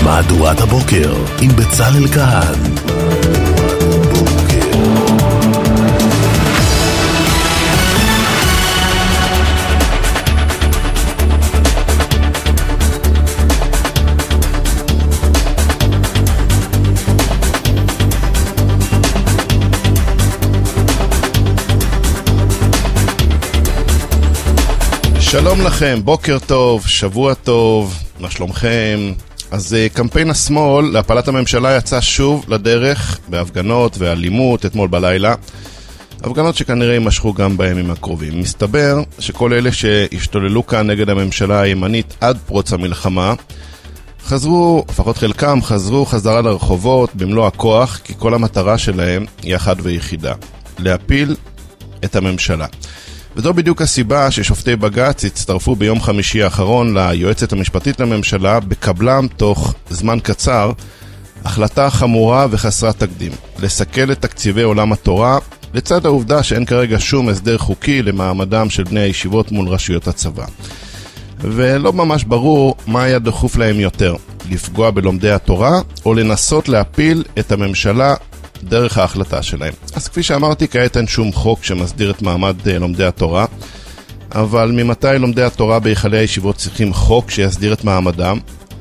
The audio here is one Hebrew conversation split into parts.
מהדורת הבוקר עם בצלאל כהן. שלום לכם, בוקר טוב, שבוע טוב, מה שלומכם? אז קמפיין השמאל להפלת הממשלה יצא שוב לדרך בהפגנות ואלימות אתמול בלילה. הפגנות שכנראה יימשכו גם בימים הקרובים. מסתבר שכל אלה שהשתוללו כאן נגד הממשלה הימנית עד פרוץ המלחמה חזרו, לפחות חלקם חזרו חזרה לרחובות במלוא הכוח, כי כל המטרה שלהם היא אחת ויחידה, להפיל את הממשלה. וזו בדיוק הסיבה ששופטי בג"ץ הצטרפו ביום חמישי האחרון ליועצת המשפטית לממשלה בקבלם תוך זמן קצר החלטה חמורה וחסרת תקדים, לסכל את תקציבי עולם התורה, לצד העובדה שאין כרגע שום הסדר חוקי למעמדם של בני הישיבות מול רשויות הצבא. ולא ממש ברור מה היה דחוף להם יותר, לפגוע בלומדי התורה או לנסות להפיל את הממשלה דרך ההחלטה שלהם. אז כפי שאמרתי, כעת אין שום חוק שמסדיר את מעמד לומדי התורה, אבל ממתי לומדי התורה בהיכלי הישיבות צריכים חוק שיסדיר את מעמדם?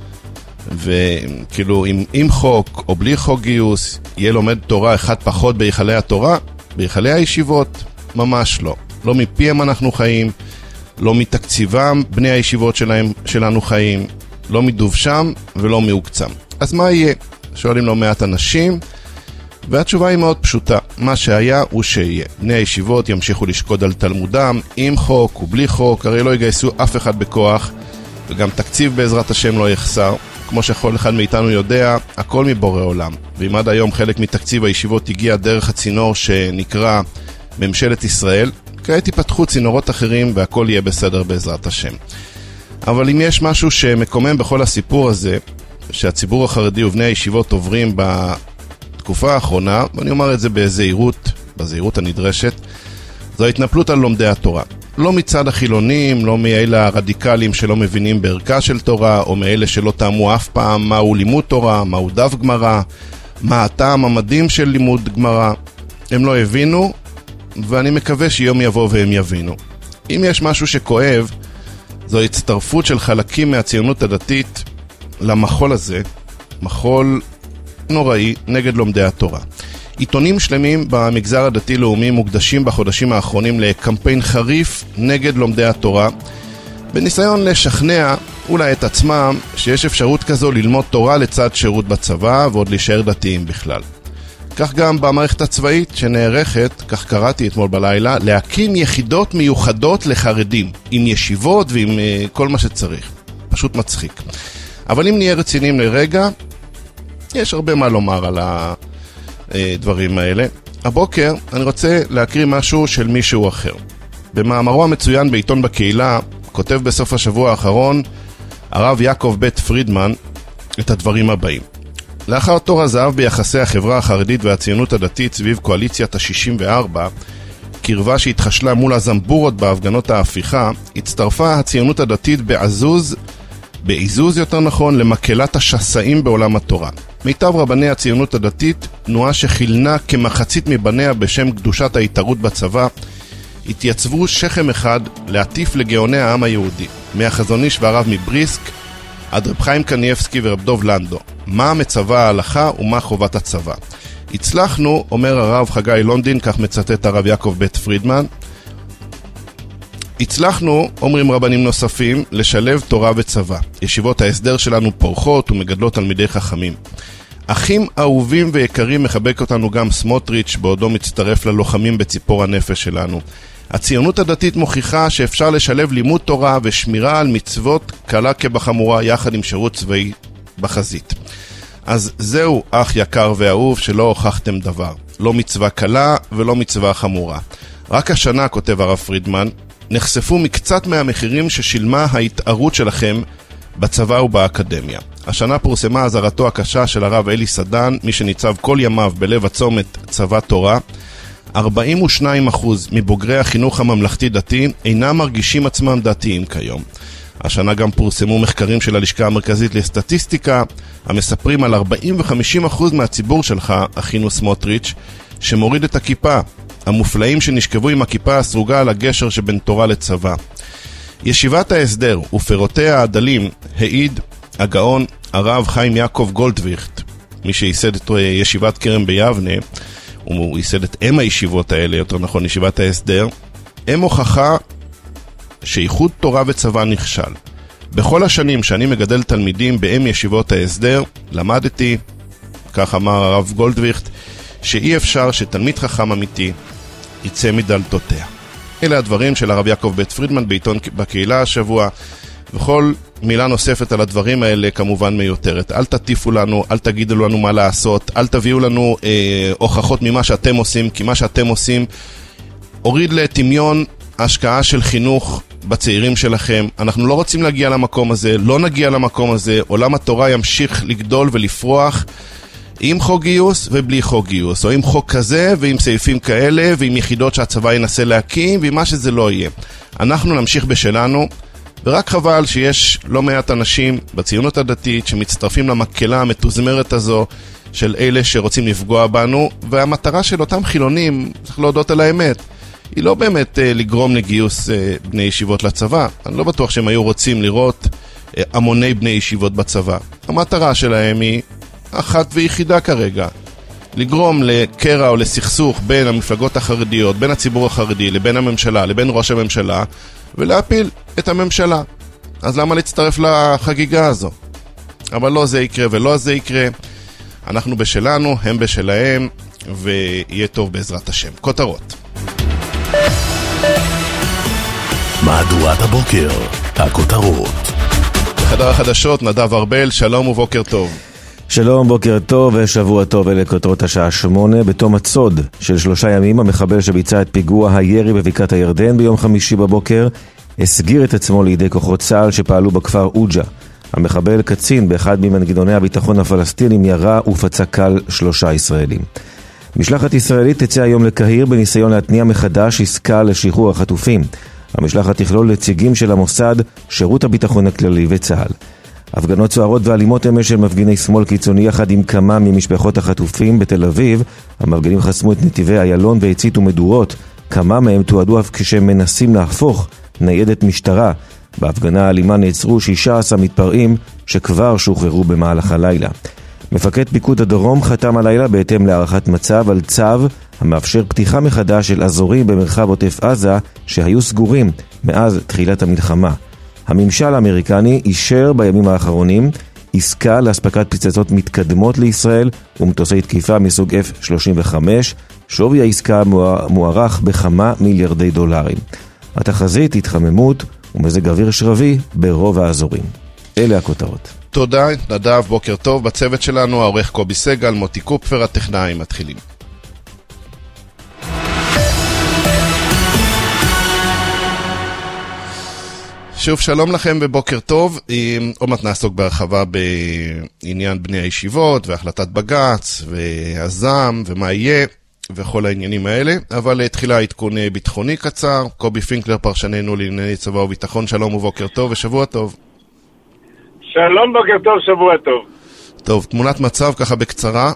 וכאילו עם חוק או בלי חוק גיוס יהיה לומד תורה אחד פחות בהיכלי התורה? בהיכלי הישיבות? ממש לא. לא מפיהם אנחנו חיים, לא מתקציבם בני הישיבות שלנו חיים, לא מדובשם ולא מעוקצם. אז מה יהיה? שואלים לא מעט אנשים, והתשובה היא מאוד פשוטה. מה שהיה הוא שיהיה. בני הישיבות ימשיכו לשקוד על תלמודם עם חוק ובלי חוק, הרי לא יגייסו אף אחד בכוח, וגם תקציב בעזרת השם לא יחסר. כמו שכל אחד מאיתנו יודע, הכל מבורא עולם. ואם עד היום חלק מתקציב הישיבות הגיע דרך הצינור שנקרא ממשלת ישראל, כעת ייפתחו צינורות אחרים והכל יהיה בסדר בעזרת השם. אבל אם יש משהו שמקומם בכל הסיפור הזה, שהציבור החרדי ובני הישיבות עוברים בתקופה האחרונה, ואני אומר את זה בזהירות הנדרשת, זו ההתנפלות על לומדי התורה. לא מצד החילונים, לא מאלה הרדיקלים שלא מבינים בערכה של תורה, או מאלה שלא טעמו אף פעם מהו לימוד תורה, מהו דף גמרא, מה הטעם המדהים של לימוד גמרא. הם לא הבינו, ואני מקווה שיום יבוא והם יבינו. אם יש משהו שכואב, זו הצטרפות של חלקים מהציונות הדתית למחול הזה, מחול נוראי נגד לומדי התורה. עיתונים שלמים במגזר הדתי-לאומי מוקדשים בחודשים האחרונים לקמפיין חריף נגד לומדי התורה, בניסיון לשכנע אולי את עצמם שיש אפשרות כזו ללמוד תורה לצד שירות בצבא ועוד להישאר דתיים בכלל. כך גם במערכת הצבאית שנערכת, כך קראתי אתמול בלילה, להקים יחידות מיוחדות לחרדים, עם ישיבות ועם כל מה שצריך. פשוט מצחיק. אבל אם נהיה רציניים לרגע, יש הרבה מה לומר על הדברים האלה. הבוקר אני רוצה להקריא משהו של מישהו אחר. במאמרו המצוין בעיתון בקהילה, כותב בסוף השבוע האחרון הרב יעקב בית פרידמן את הדברים הבאים. לאחר תור הזהב ביחסי החברה החרדית והציונות הדתית סביב קואליציית ה-64, קרבה שהתחשלה מול הזמבורות בהפגנות ההפיכה, הצטרפה הציונות הדתית בעיזוז יותר נכון, למקהלת השסעים בעולם התורה. מיטב רבני הציונות הדתית, תנועה שחילנה כמחצית מבניה בשם קדושת ההתערות בצבא, התייצבו שכם אחד להטיף לגאוני העם היהודי, מהחזון איש והרב מבריסק עד רב חיים קניאבסקי ורב דוב לנדו. מה מצווה ההלכה ומה חובת הצבא. הצלחנו, אומר הרב חגי לונדין, כך מצטט הרב יעקב בית פרידמן, הצלחנו, אומרים רבנים נוספים, לשלב תורה וצבא. ישיבות ההסדר שלנו פורחות ומגדלות תלמידי חכמים. אחים אהובים ויקרים מחבק אותנו גם סמוטריץ' בעודו מצטרף ללוחמים בציפור הנפש שלנו. הציונות הדתית מוכיחה שאפשר לשלב לימוד תורה ושמירה על מצוות קלה כבחמורה יחד עם שירות צבאי בחזית. אז זהו אח יקר ואהוב שלא הוכחתם דבר. לא מצווה קלה ולא מצווה חמורה. רק השנה, כותב הרב פרידמן, נחשפו מקצת מהמחירים ששילמה ההתערות שלכם בצבא ובאקדמיה. השנה פורסמה הזהרתו הקשה של הרב אלי סדן, מי שניצב כל ימיו בלב הצומת צבא תורה. 42% מבוגרי החינוך הממלכתי דתי אינם מרגישים עצמם דתיים כיום. השנה גם פורסמו מחקרים של הלשכה המרכזית לסטטיסטיקה, המספרים על 40-50% מהציבור שלך, אחינו סמוטריץ', שמוריד את הכיפה, המופלאים שנשכבו עם הכיפה הסרוגה על הגשר שבין תורה לצבא. ישיבת ההסדר ופירותיה הדלים, העיד הגאון הרב חיים יעקב גולדוויכט, מי שייסד את ישיבת כרם ביבנה, הוא ייסד את אם הישיבות האלה, יותר נכון ישיבת ההסדר, הם הוכחה שאיחוד תורה וצבא נכשל. בכל השנים שאני מגדל תלמידים באם ישיבות ההסדר, למדתי, כך אמר הרב גולדוויכט, שאי אפשר שתלמיד חכם אמיתי יצא מדלתותיה. אלה הדברים של הרב יעקב בית פרידמן בעיתון בקהילה השבוע, וכל מילה נוספת על הדברים האלה כמובן מיותרת. אל תטיפו לנו, אל תגידו לנו מה לעשות, אל תביאו לנו הוכחות ממה שאתם עושים, כי מה שאתם עושים הוריד לטמיון השקעה של חינוך בצעירים שלכם. אנחנו לא רוצים להגיע למקום הזה, לא נגיע למקום הזה, עולם התורה ימשיך לגדול ולפרוח עם חוק גיוס ובלי חוק גיוס, או עם חוק כזה ועם סעיפים כאלה ועם יחידות שהצבא ינסה להקים ועם מה שזה לא יהיה. אנחנו נמשיך בשלנו, ורק חבל שיש לא מעט אנשים בציונות הדתית שמצטרפים למקהלה המתוזמרת הזו של אלה שרוצים לפגוע בנו, והמטרה של אותם חילונים, צריך להודות על האמת, היא לא באמת לגרום לגיוס בני ישיבות לצבא. אני לא בטוח שהם היו רוצים לראות המוני בני ישיבות בצבא. המטרה שלהם היא אחת ויחידה כרגע, לגרום לקרע או לסכסוך בין המפלגות החרדיות, בין הציבור החרדי לבין הממשלה, לבין ראש הממשלה, ולהפיל את הממשלה. אז למה להצטרף לחגיגה הזו? אבל לא זה יקרה ולא זה יקרה. אנחנו בשלנו, הם בשלהם, ויהיה טוב בעזרת השם. כותרות. מהדורת הבוקר, הכותרות. בחדר החדשות, נדב ארבל, שלום ובוקר טוב. שלום, בוקר טוב ושבוע טוב. אלה כותרות השעה 8. בתום הצוד של 3 ימים, המחבל שביצע את פיגוע הירי בבקעת הירדן ביום חמישי בבוקר הסגיר את עצמו לידי כוחות צה"ל שפעלו בכפר אוג'ה. המחבל קצין באחד ממנגנוני הביטחון הפלסטינים ירה ופצע קל 3 ישראלים. משלחת ישראלית תצא היום לקהיר בניסיון להתניע מחדש עסקה לשחרור החטופים. המשלחת תכלול נציגים של המוסד, שירות הביטחון הכללי וצה"ל. הפגנות סוערות ואלימות אמש של מפגיני שמאל קיצוני יחד עם כמה ממשפחות החטופים בתל אביב. המפגינים חסמו את נתיבי איילון והציתו מדורות. כמה מהם תועדו אף כשהם מנסים להפוך ניידת משטרה. בהפגנה האלימה נעצרו 16 מתפרעים שכבר שוחררו במהלך הלילה. מפקד פיקוד הדרום חתם הלילה בהתאם להערכת מצב על צו המאפשר פתיחה מחדש של אזורים במרחב עוטף עזה שהיו סגורים מאז תחילת המלחמה. הממשל האמריקני אישר בימים האחרונים עסקה להספקת פצצות מתקדמות לישראל ומטוסי תקיפה מסוג F-35. שווי העסקה מוערך בכמה מיליארדי דולרים. התחזית התחממות ומזג אוויר שרבי ברוב האזורים. אלה הכותרות. תודה, נדב, בוקר טוב. בצוות שלנו העורך קובי סגל, מוטי קופפר, הטכנאים. מתחילים. שוב שלום לכם ובוקר טוב. עוד מעט נעסוק בהרחבה בעניין בני הישיבות והחלטת בג"ץ והזעם ומה יהיה וכל העניינים האלה, אבל תחילה עדכון ביטחוני קצר. קובי פינקלר, פרשננו לענייני צבא וביטחון, שלום ובוקר טוב ושבוע טוב. שלום, בוקר טוב, שבוע טוב. טוב, תמונת מצב ככה בקצרה.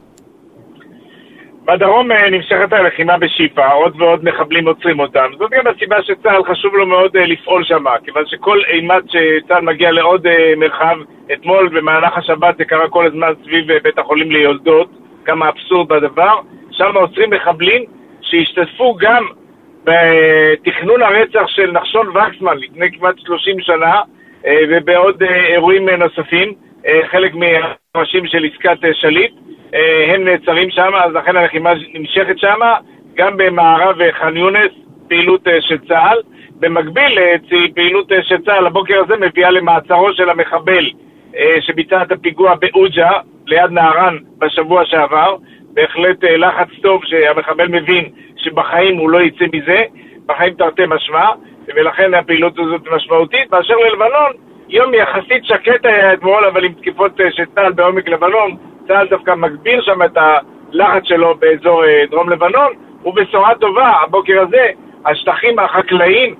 בדרום נמשכת הלחימה בשיפה, עוד ועוד מחבלים עוצרים אותם. זאת גם הסיבה שצה"ל חשוב לו מאוד לפעול שם, כיוון שכל אימת שצה"ל מגיע לעוד מרחב, אתמול במהלך השבת זה קרה כל הזמן סביב בית החולים ליולדות, כמה אבסורד בדבר, שם עוצרים מחבלים שהשתתפו גם בתכנון הרצח של נחשון וקסמן לפני כמעט 30 שנה, ובעוד אירועים נוספים, חלק מהראשים של עסקת שליט, הם נעצרים שם, אז לכן הלחימה נמשכת שם, גם במערב ח'אן יונס, פעילות של צה"ל. במקביל, פעילות של צה"ל הבוקר הזה מביאה למעצרו של המחבל שביצע את הפיגוע באוג'ה, ליד נהרן בשבוע שעבר. בהחלט לחץ טוב שהמחבל מבין שבחיים הוא לא יצא מזה, בחיים תרתי משמע, ולכן הפעילות הזאת משמעותית. באשר ללבנון, יום יחסית שקט היה אתמול, אבל עם תקיפות של צה"ל בעומק לבנון, צה"ל דווקא מגביר שם את הלחץ שלו באזור דרום לבנון, ובשורה טובה, הבוקר הזה, השטחים החקלאיים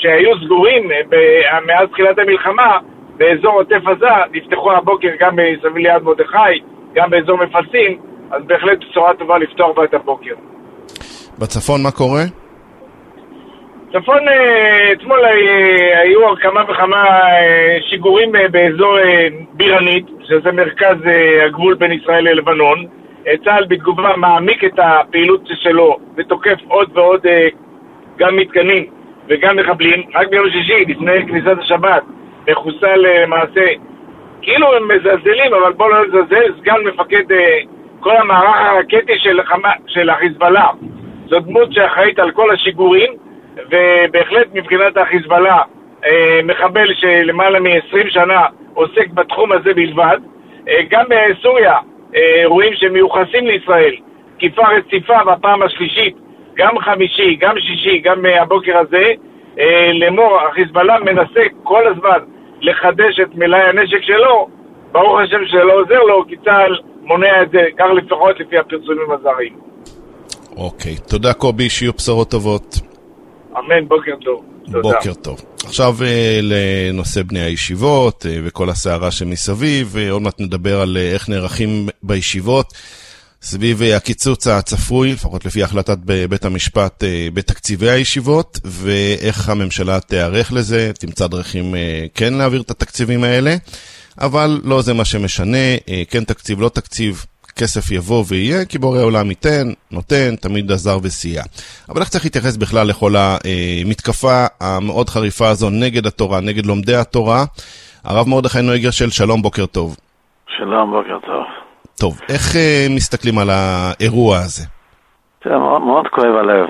שהיו סגורים מאז תחילת המלחמה, באזור עוטף עזה, נפתחו הבוקר גם מסביב ליד מרדכי, גם באזור מפלסים, אז בהחלט בשורה טובה לפתוח בה את הבוקר. בצפון מה קורה? צפון, אתמול היו כמה וכמה שיגורים באזור בירנית, שזה מרכז הגבול בין ישראל ללבנון. צה"ל בתגובה מעמיק את הפעילות שלו ותוקף עוד ועוד גם מתקנים וגם מחבלים. רק ביום שישי, לפני כניסת השבת, מחוסל למעשה, כאילו הם מזלזלים, אבל בואו לא נזלזל, סגן מפקד כל המערך הרקטי של החיזבאללה. זו דמות שאחראית על כל השיגורים, ובהחלט מבחינת החיזבאללה, מחבל שלמעלה מ-20 שנה עוסק בתחום הזה בלבד. גם בסוריה, אירועים שמיוחסים לישראל, תקיפה רציפה בפעם השלישית, גם חמישי, גם שישי, גם הבוקר הזה, לאמור, החיזבאללה מנסה כל הזמן לחדש את מלאי הנשק שלו, ברוך השם שלא עוזר לו, כי צה"ל מונע את זה, כך לפחות לפי הפרסומים הזרים. אוקיי, תודה קובי, שיהיו בשורות טובות. אמן, בוקר טוב. בוקר טוב. עכשיו לנושא בני הישיבות וכל הסערה שמסביב, ועוד מעט נדבר על איך נערכים בישיבות סביב הקיצוץ הצפוי, לפחות לפי החלטת בית המשפט בתקציבי הישיבות, ואיך הממשלה תערך לזה, תמצא דרכים כן להעביר את התקציבים האלה, אבל לא זה מה שמשנה, כן תקציב, לא תקציב, כסף יבוא ויהיה, כי בורא העולם ייתן, נותן, תמיד עזר וסייע. אבל איך צריך להתייחס בכלל לכל המתקפה המאוד חריפה הזו נגד התורה, נגד לומדי התורה? הרב מרדכי נויגר של שלום, בוקר טוב. שלום, בוקר טוב. טוב, איך מסתכלים על האירוע הזה? זה מאוד כואב הלב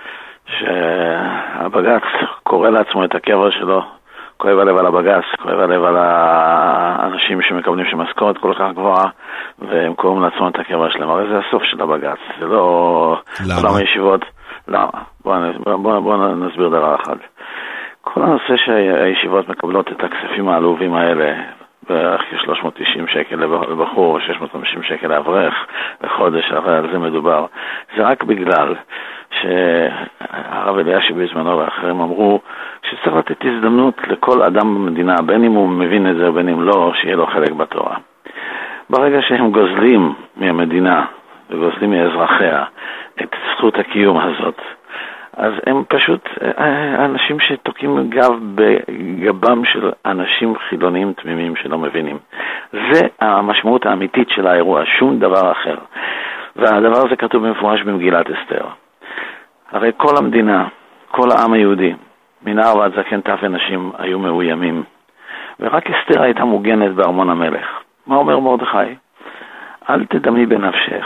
שהבג"ץ קורא לעצמו את הקבר שלו, כואב הלב על הבג"ץ, כואב הלב על האנשים שמקבלים שמשכורת כל כך גבוהה, והם קוראים לעצמם את הקבר שלהם. הרי זה הסוף של הבג"ץ, זה לא... למה? עולם הישיבות. למה? בואו נסביר דבר אחד. כל הנושא שהישיבות מקבלות את הכספים העלובים האלה, בערך 390 שקל לבחור, 650 שקל לאברך בחודש, הרי על זה מדובר. זה רק בגלל שהרב אלישיב בזמנו ואחרים אמרו שצריך לתת הזדמנות לכל אדם במדינה, בין אם הוא מבין את זה ובין אם לא, שיהיה לו חלק בתורה. ברגע שהם גוזלים מהמדינה וגוזלים מאזרחיה את זכות הקיום הזאת, אז הם פשוט אנשים שתוקעים גב בגבם של אנשים חילוניים תמימים שלא מבינים. זה המשמעות האמיתית של האירוע, שום דבר אחר. והדבר הזה כתוב במפורש במגילת אסתר. הרי כל המדינה, כל העם היהודי, מנער ועד זקן טף ונשים היו מאוימים. ורק אסתר הייתה מוגנת בארמון המלך. מה אומר מרדכי? אל תדמי בנפשך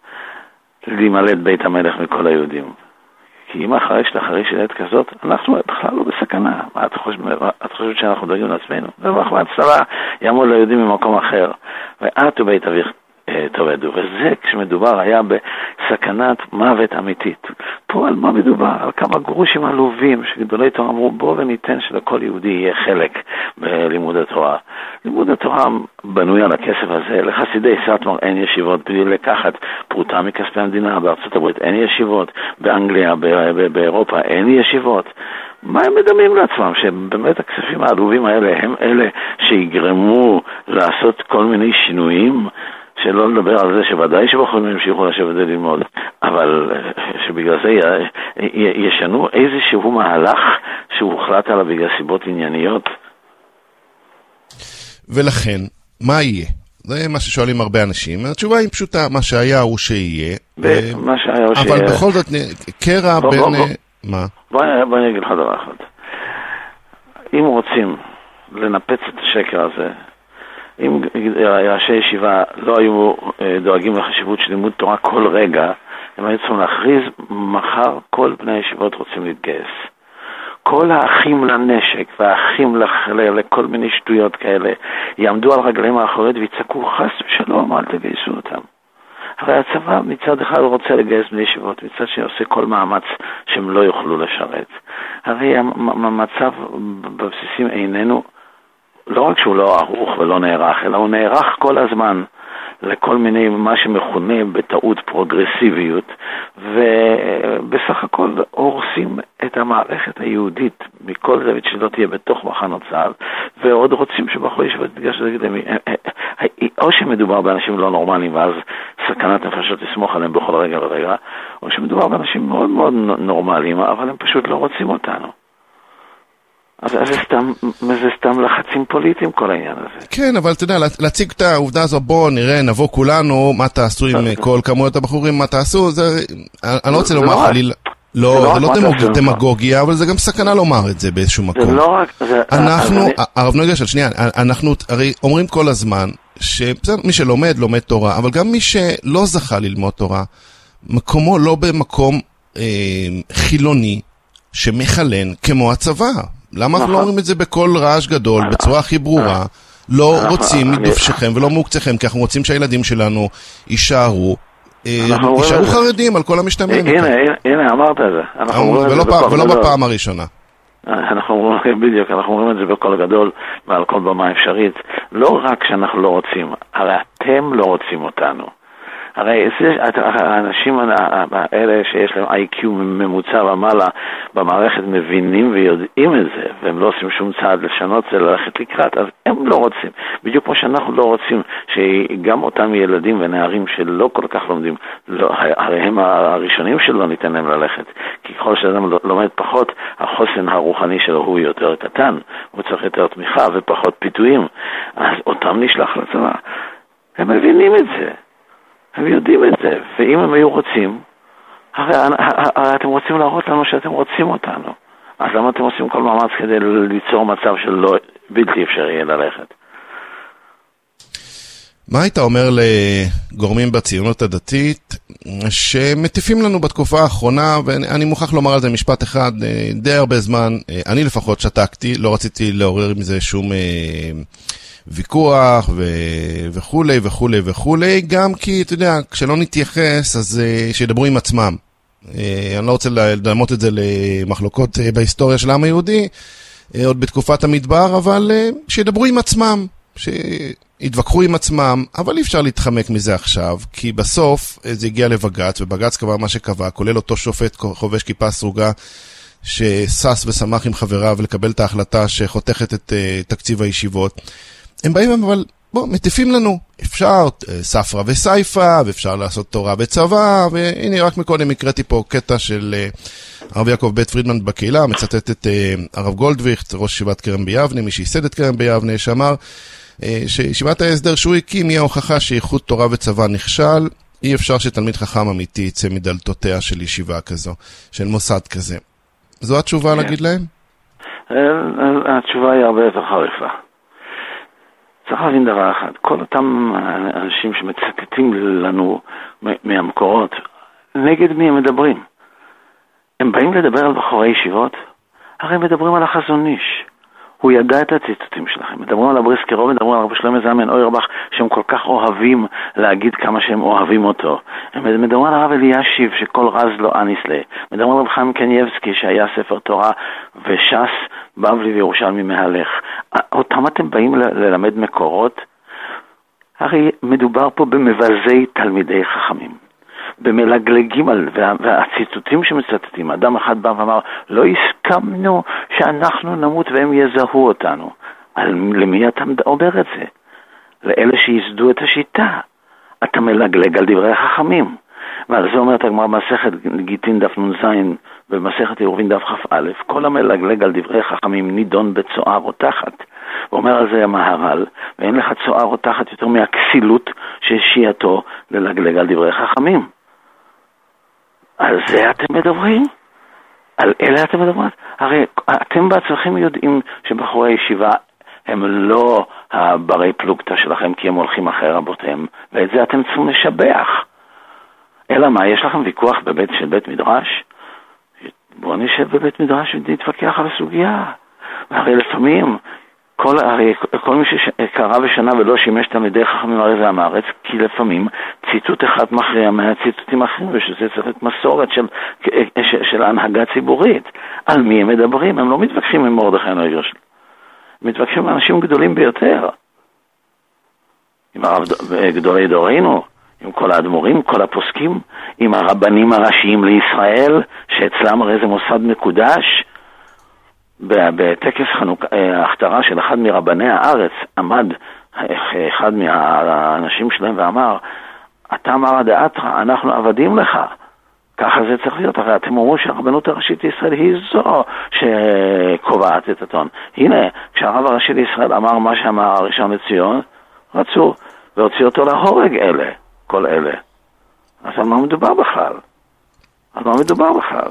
להימלט בית המלך מכל היהודים. כי אם אחרי שתחריש של עת כזאת, אנחנו בכלל לא בסכנה. מה את חושבת שאנחנו דואגים לעצמנו? ואנחנו בהצלה יעמוד ליהודים ממקום אחר. ואת ובית אביך תאבדו. וזה כשמדובר היה בסכנת מוות אמיתית. פה על מה מדובר? על כמה גרושים עלובים שגדולי תורה אמרו בוא וניתן שלכל יהודי יהיה חלק בלימוד התורה. לימוד התורה בנוי על הכסף הזה. לחסידי סאטמר אין ישיבות בלי לקחת פרוטה מכספי המדינה. בארצות הברית אין ישיבות. באנגליה, באירופה אין ישיבות. מה הם מדמים לעצמם? שבאמת הכספים העלובים האלה הם אלה שיגרמו לעשות כל מיני שינויים, שלא לדבר על זה שוודאי שבחורים ימשיכו לשבת ללמוד, אבל שבגלל זה ישנו איזשהו מהלך שהוחלט עליו בגלל סיבות ענייניות. ולכן, מה יהיה? זה מה ששואלים הרבה אנשים. התשובה היא פשוטה, מה שהיה הוא שיהיה. מה שהיה הוא שיהיה. אבל בכל זאת, קרע בין... מה? בוא אני אגיד לך דבר אחד. אם רוצים לנפץ את השקר הזה, אם ראשי ישיבה לא היו דואגים לחשיבות של לימוד תורה כל רגע, הם היו צריכים להכריז מחר כל בני הישיבות רוצים להתגייס. כל האחים לנשק והאחים לכל מיני שטויות כאלה יעמדו על רגליהם האחוריות ויצעקו חס ושלום, אל תגייסו אותם. הרי הצבא מצד אחד רוצה לגייס בני ישיבות, מצד שני עושה כל מאמץ שהם לא יוכלו לשרת. הרי המצב בבסיסים איננו, לא רק שהוא לא ערוך ולא נערך, אלא הוא נערך כל הזמן לכל מיני מה שמכונה בטעות פרוגרסיביות, ובסך הכל הורסים את המערכת היהודית מכל זווית שלא תהיה בתוך מחנות צה"ל, ועוד רוצים שבחורי ישיבות בגלל שזה גדמי, או שמדובר באנשים לא נורמליים ואז סכנת נפשות לסמוך עליהם בכל רגע ורגע, או שמדובר באנשים מאוד מאוד נורמליים, אבל הם פשוט לא רוצים אותנו. אז זה סתם לחצים פוליטיים כל העניין הזה. כן, אבל אתה יודע, להציג את העובדה הזו, בוא נראה, נבוא כולנו, מה תעשו עם כל כמויות הבחורים, מה תעשו, אני לא רוצה לומר חלילה, זה לא דמגוגיה, אבל זה גם סכנה לומר את זה באיזשהו מקום. זה לא רק... אנחנו, הרב נגש, שנייה, אנחנו הרי אומרים כל הזמן, שמי שלומד, לומד תורה, אבל גם מי שלא זכה ללמוד תורה, מקומו לא במקום חילוני, שמחלן כמו הצבא. למה אנחנו לא אומרים את זה בכל רעש גדול, בצורה הכי ברורה? לא רוצים מדופשכם ולא מוקצכם, כי אנחנו רוצים שהילדים שלנו יישארו חרדים על כל המשתמעים. הנה, אמרת את זה. ולא בפעם הראשונה. אנחנו אומרים את זה בכל גדול ועל כל במה אפשרית. לא רק שאנחנו לא רוצים, הרי אתם לא רוצים אותנו. הרי האנשים האלה שיש להם IQ ממוצע ומעלה במערכת מבינים ויודעים את זה, והם לא עושים שום צעד לשנות זה, ללכת לקראת, אז הם לא רוצים. בדיוק כמו שאנחנו לא רוצים שגם אותם ילדים ונערים שלא כל כך לומדים, הרי הם הראשונים שלא ניתן להם ללכת, כי ככל שאדם לומד פחות, החוסן הרוחני שלו הוא יותר קטן, הוא צריך יותר תמיכה ופחות פיתויים, אז אותם נשלח לצבא. הם מבינים את זה. הם יודעים את זה, ואם הם היו רוצים, הרי אתם רוצים להראות לנו שאתם רוצים אותנו. אז למה אתם עושים כל מאמץ כדי ליצור מצב שלא בלתי אפשרי ללכת? מה היית אומר לגורמים בציונות הדתית שמטיפים לנו בתקופה האחרונה, ואני מוכרח לומר על זה משפט אחד, די הרבה זמן, אני לפחות שתקתי, לא רציתי לעורר עם זה שום ויכוח וכולי וכולי וכולי, גם כי, אתה יודע, כשלא נתייחס, אז שידברו עם עצמם. אני לא רוצה לדמות את זה למחלוקות בהיסטוריה של העם היהודי, עוד בתקופת המדבר, אבל שידברו עם עצמם, שיתווכחו עם עצמם, אבל אי אפשר להתחמק מזה עכשיו, כי בסוף זה הגיע לבג"ץ, ובג"ץ קבע מה שקבע, כולל אותו שופט חובש כיפה סרוגה, שסס ושמח עם חבריו לקבל את ההחלטה שחותכת את תקציב הישיבות. הם באים, אבל בוא, מטיפים לנו. אפשר ספרה וסייפה, ואפשר לעשות תורה וצבא, והנה רק מקודם הקראתי פה קטע של הרב יעקב בית פרידמן בקהילה, מצטט את הרב גולדוויכט, ראש ישיבת כרם ביבנה, מי שייסד את כרם ביבנה, שאמר שישיבת ההסדר שהוא הקים היא ההוכחה שאיחוד תורה וצבא נכשל, אי אפשר שתלמיד חכם אמיתי יצא מדלתותיה של ישיבה כזו, של מוסד כזה. זו התשובה להגיד להם? התשובה היא הרבה יותר חריפה. צריך להבין דבר אחד, כל אותם אנשים שמצטטים לנו מהמקורות, נגד מי הם מדברים? הם באים לדבר על בחורי ישיבות? הרי הם מדברים על החזון איש. הוא ידע את הציטוטים שלכם. מדברים על הבריסקרוב, מדברים על הרב שלמה זלמן אוירבך, שהם כל כך אוהבים להגיד כמה שהם אוהבים אותו. הם מדברים על הרב אלישיב, שכל רז לא אניסלה. מדברים על רב חיים קנייבסקי, שהיה ספר תורה וש"ס, בבלי וירושלמי מהלך. אותם אתם באים ללמד מקורות? הרי מדובר פה במבזי תלמידי חכמים. במלגלגים על, והציטוטים שמצטטים, אדם אחד בא ואמר, לא הסכמנו שאנחנו נמות והם יזהו אותנו. למי אתה אומר את זה? לאלה שיסדו את השיטה. אתה מלגלג על דברי החכמים. ועל זה אומרת הגמרא במסכת גיטין דף נ"ז ובמסכת עירובין דף כ"א, כל המלגלג על דברי חכמים נידון בצוער או תחת. ואומר על זה המהר"ל, ואין לך צוער או תחת יותר מהכסילות שהשייתו ללגלג על דברי חכמים. על זה אתם מדברים? על אלה אתם מדברים? הרי אתם בעצמכם יודעים שבחורי הישיבה הם לא הברי פלוגתא שלכם, כי הם הולכים אחרי רבותיהם, ואת זה אתם צריכים לשבח. אלא מה, יש לכם ויכוח של בית מדרש? בואו נשב בבית מדרש ונתווכח על הסוגיה. והרי לפעמים, כל מי שקרא בשנה ולא שימש תלמידי חכמים הרי זה המארץ, כי לפעמים ציטוט אחד מכריע מהציטוטים אחרים, ושזה צריך להיות מסורת של הנהגה ציבורית. על מי הם מדברים? הם לא מתווכחים עם מרדכי הנויגר שלו. הם מתווכחים עם אנשים גדולים ביותר. עם הרב גדולי דורנו, עם כל האדמו"רים, כל הפוסקים, עם הרבנים הראשיים לישראל, שאצלם הרי זה מוסד מקודש. בטקס ההכתרה של אחד מרבני הארץ עמד אחד מהאנשים שלהם ואמר, אתה מרא דאתרא, אנחנו עבדים לך. ככה זה צריך להיות. הרי אתם אומרים שהרבנות הראשית לישראל היא זו שקובעת את הטון. הנה, כשהרב הראשי לישראל אמר מה שאמר הראשון לציון, רצו והוציא אותו להורג אלה, כל אלה. אז על מה מדובר בכלל? על מה מדובר בכלל?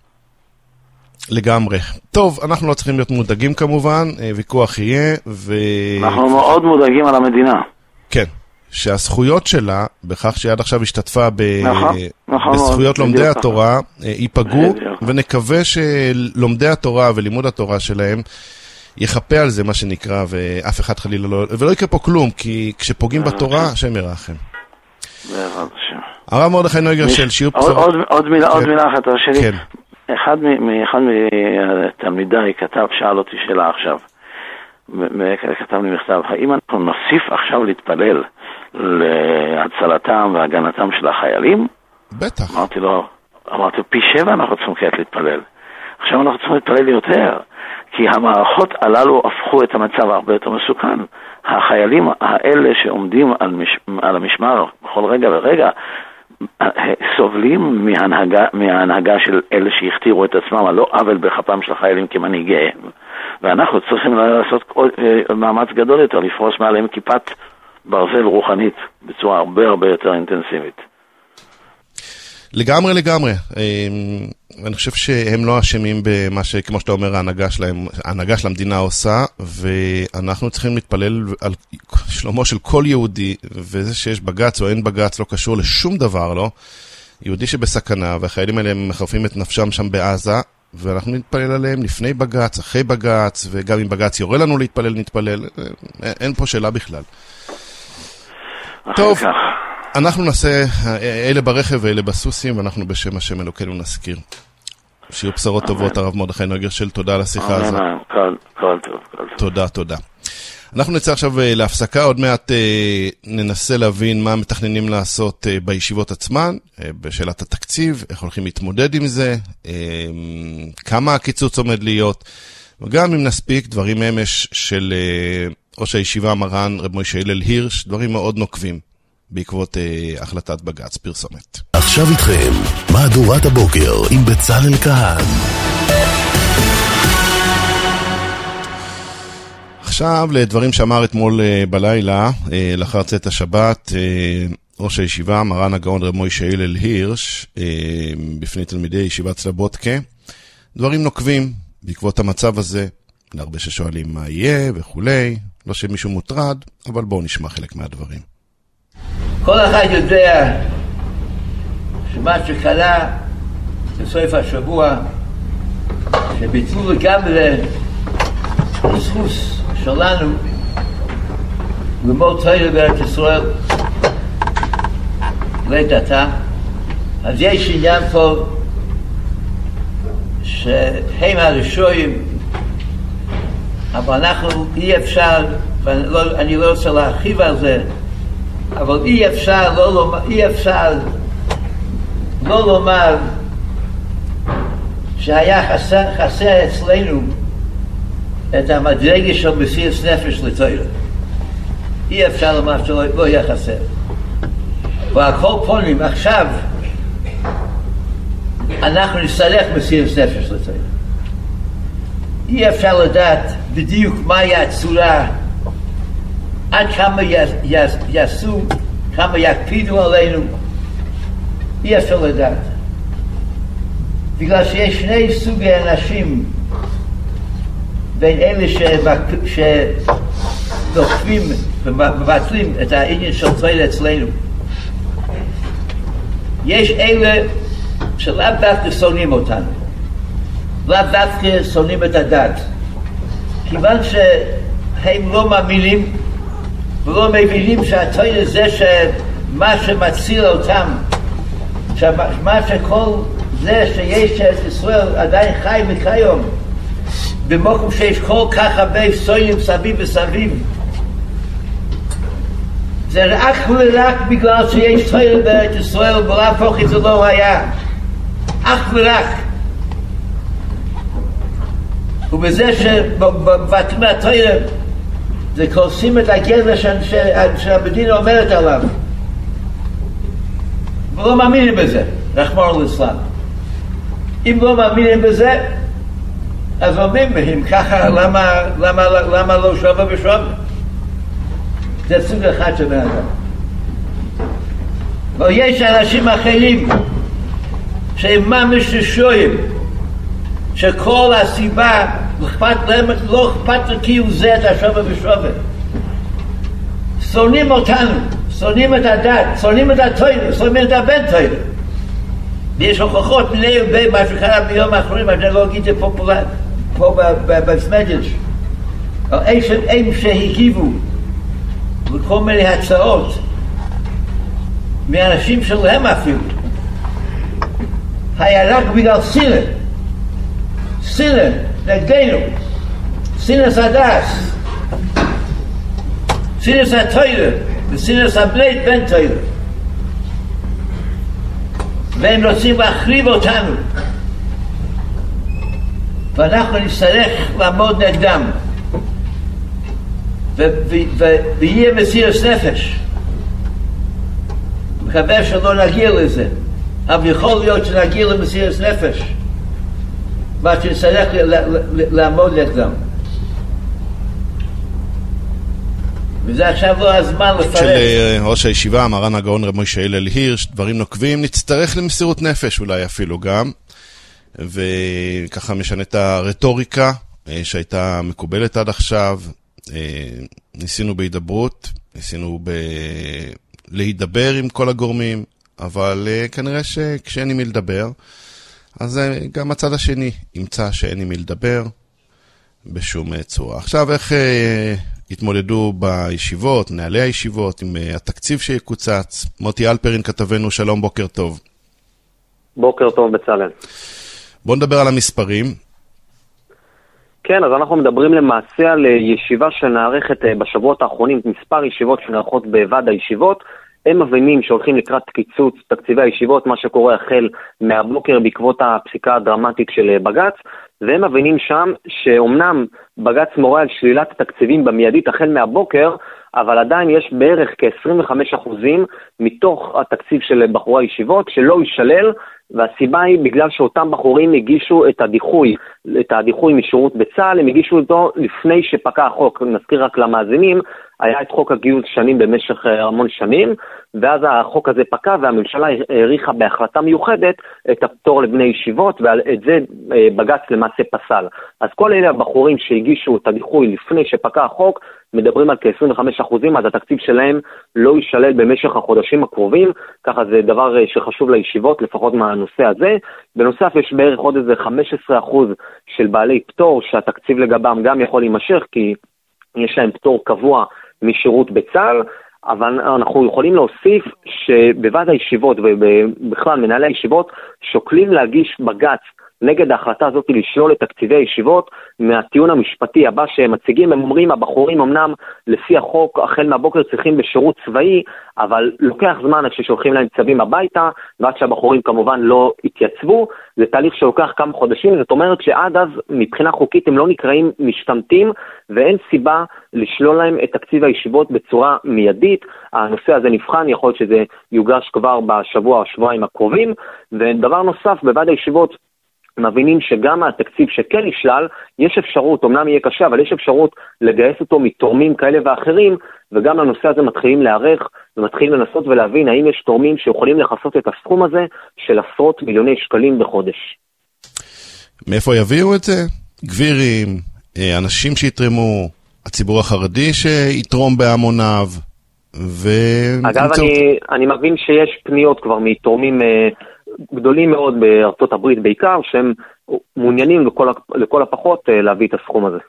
לגמרי. טוב, אנחנו לא צריכים להיות מודאגים כמובן, ויכוח יהיה, אנחנו מאוד מודאגים על המדינה. כן, שהזכויות שלה, בכך שעד עכשיו השתתפה בזכויות לומדי התורה, ייפגעו, ונקווה שלומדי התורה ולימוד התורה שלהם יחפה על זה מה שנקרא, ואף אחד חלילה לא, ולא יקרה פה כלום, כי כשפוגעים בתורה, השם ירחם. בעזרת השם. הרב מרדכי נויגר של שיעור בשורות. עוד מילה אחת, שלי. אחד מתלמידיי שאל אותי שאלה עכשיו, כתב לי מכתב, האם אנחנו נוסיף עכשיו להתפלל להצלתם והגנתם של החיילים? בטח. אמרתי לו, פי 7 אנחנו צריכים כעת להתפלל. עכשיו אנחנו צריכים להתפלל יותר, כי המערכות הללו הפכו את המצב הרבה יותר מסוכן. החיילים האלה שעומדים על המשמר בכל רגע ורגע, סובלים מההנהגה של אלה שהכתירו את עצמם על לא עוול בכפם של החיילים כמנהיגיהם, ואנחנו צריכים לעשות מאמץ גדול יותר לפרוס מעליהם כיפת ברזל רוחנית בצורה הרבה יותר אינטנסיבית. לגמרי. ואני חושב שהם לא אשמים במה שכמו שאתה אומר ההנהגה של המדינה עושה, ואנחנו צריכים להתפלל על שלומו של כל יהודי, וזה שיש בגץ או אין בגץ לא קשור לשום דבר, לא? יהודי שבסכנה, והחיילים האלה מחרפים את נפשם שם בעזה, ואנחנו נתפלל עליהם לפני בגץ, אחרי בגץ, וגם אם בגץ יורה לנו להתפלל, נתפלל. אין פה שאלה בכלל. טוב. אנחנו נעשה, אלה ברכב ואלה בסוסים, ואנחנו בשם השם אלוקינו נזכיר. שיהיו בשורות טובות, הרב מרדכי נויגר של, תודה על השיחה הזאת. כל טוב. תודה. אנחנו נצא עכשיו להפסקה, עוד מעט ננסה להבין מה מתכננים לעשות בישיבות עצמן, בשאלת התקציב, איך הולכים להתמודד עם זה, כמה הקיצוץ עומד להיות, וגם אם נספיק דברים אמש של ראש הישיבה מרן רב מוישה הלל הירש, דברים מאוד נוקבים. בעקבות החלטת בג"ץ. פרסומת. עכשיו איתכם, מהדורת הבוקר עם בצלאל כהן. עכשיו לדברים שאמר אתמול בלילה, לאחר צאת השבת, ראש הישיבה, מרן הגאון רב מוישה הלל הירש, בפני תלמידי ישיבת סלבודקה, דברים נוקבים בעקבות המצב הזה, להרבה ששואלים מה יהיה וכולי, לא שמישהו מוטרד, אבל בואו נשמע חלק מהדברים. כל אחד יודע שמה שקרה בסוף השבוע, שביטלו לגמרי הזכות שלנו ללמוד תורה בארץ ישראל לדתה, אז יש עניין פה שהם הראשונים, אבל אנחנו אי אפשר, ואני לא רוצה להרחיב על זה, אבל אי אפשר לא לומר שהיה חסר אצלנו את המדרגה של מסירות נפש לתורה. אי אפשר לומר שלא היה חסר. ועל כל פנים עכשיו אנחנו נצטרך מסירות נפש לתורה. אי אפשר לדעת בדיוק מהי הצורה, עד כמה יעשו, כמה יקפידו עלינו, אי אפשר לדעת. בגלל שיש שני סוגי אנשים, בין אלה שדוחפים ומבטלים את העניין של תורה אצלנו. יש אלה שלאו דווקא שונאים אותנו, לאו דווקא שונאים את הדת, כיוון שהם לא מאמינים ולא מבינים שהתורה זה שמה שמציל אותם, שמה שכל זה שיש את ישראל עדיין חי וכיום במקום שיש כל כך הרבה סויים סביב וסביב, זה רק ורק בגלל שיש תורה בארץ ישראל, ולהפוך את זה לא היה. אך ורק. ובזה שבבטים התורה זה כוסים את הגזע שהמדינה אומרת עליו. ולא מאמינים בזה, רחמנא ליצלן. אם לא מאמינים בזה, אז אומרים בהם ככה, למה לא שווה ושווה? זה סוג אחד של בן אדם. אבל יש אנשים אחרים שהם ממש שויים, שכל הסיבה לא אכפת כאילו זה את השווה ושווה. שונאים אותנו, שונאים את הדת, שונאים את התורה, שונאים את הבן תורה. ויש הוכחות מיני הרבה מה שקרה ביום האחרונים, אני לא אגיד את זה פה בסמדג' הם שהגיבו לכל מיני הצעות מאנשים שלהם אפילו היה רק בגלל סינא נגדנו, סינא הדס, סינא התורה וסינא הבני בן תורה, והם רוצים להחריב אותנו, ואנחנו נצטרך לעמוד נגדם, ויהיה מסירות נפש. מקווה שלא נגיע לזה, אבל יכול להיות שנגיע למסירות נפש, ונצטרך לעמוד נגדם. וזה עכשיו לא הזמן לפרט. של ראש הישיבה, מרן הגאון רב משה הלל הירש, דברים נוקבים, נצטרך למסירות נפש אולי אפילו גם, וככה משנה את הרטוריקה שהייתה מקובלת עד עכשיו. ניסינו בהידברות, ניסינו להידבר עם כל הגורמים, אבל כנראה שכשאין עם מי לדבר, אז גם הצד השני ימצא שאין עם מי לדבר בשום צורה. עכשיו איך התמודדו בישיבות, מנהלי הישיבות, עם התקציב שיקוצץ? מוטי אלפרין כתבנו, שלום, בוקר טוב. בוקר טוב בצלאל. בוא נדבר על המספרים. כן, אז אנחנו מדברים למעשה על ישיבה שנערכת בשבועות האחרונים, מספר ישיבות שנערכות בוועד הישיבות. הם מבינים שהולכים לקראת קיצוץ תקציבי הישיבות, מה שקורה החל מהבוקר בעקבות הפסיקה הדרמטית של בג"ץ, והם מבינים שם שאומנם בג"ץ מורה על שלילת תקציבים במיידית החל מהבוקר, אבל עדיין יש בערך כ-25% מתוך התקציב של בחורי הישיבות שלא יישלל, והסיבה היא בגלל שאותם בחורים הגישו את הדיחוי משירות בצה"ל, הם הגישו אותו לפני שפקע החוק. נזכיר רק למאזינים, היה את חוק הגיוס שנים במשך המון שנים, ואז החוק הזה פקע והממשלה העריכה בהחלטה מיוחדת את הפטור לבני ישיבות, ואת זה בג"ץ למעשה פסל. אז כל אלה הבחורים שהגישו את הדיחוי לפני שפקע החוק, מדברים על כ-25%, אז התקציב שלהם לא יישלל במשך החודשים הקרובים, ככה זה דבר שחשוב לישיבות, לפחות מהנושא הזה. בנוסף יש בערך עוד איזה 15% של בעלי פטור, שהתקציב לגבם גם יכול להימשך, כי יש להם פטור קבוע משירות בצה"ל, אבל אנחנו יכולים להוסיף שבוועד הישיבות ובכלל מנהלי הישיבות שוקלים להגיש בג"ץ נגד ההחלטה הזאת לשלול את תקציבי הישיבות מהטיעון המשפטי הבא שהם מציגים. הם אומרים, הבחורים אמנם לפי החוק החל מהבוקר צריכים בשירות צבאי, אבל לוקח זמן עד ששולחים להם צווים הביתה, ועד שהבחורים כמובן לא התייצבו. זה תהליך שלוקח כמה חודשים, זאת אומרת שעד אז מבחינה חוקית הם לא נקראים משתמטים, ואין סיבה לשלול להם את תקציב הישיבות בצורה מיידית. הנושא הזה נבחן, יכול להיות שזה יוגש כבר בשבוע או שבועיים הקרובים. ודבר נוסף, בוועד הישיבות מבינים שגם התקציב שכן נשלל, יש אפשרות, אמנם יהיה קשה, אבל יש אפשרות לגייס אותו מתורמים כאלה ואחרים, וגם לנושא הזה מתחילים להערך, ומתחילים לנסות ולהבין האם יש תורמים שיכולים לחסות את הסכום הזה של עשרות מיליוני שקלים בחודש. מאיפה יביאו את זה? גבירים, אנשים שיתרמו, הציבור החרדי שיתרום בהמוניו, אגב, אני מבין שיש פניות כבר מתורמים גדולים מאוד בארצות הברית בעיקר, שהם מעוניינים לכל הפחות להביא את הסכום הזה.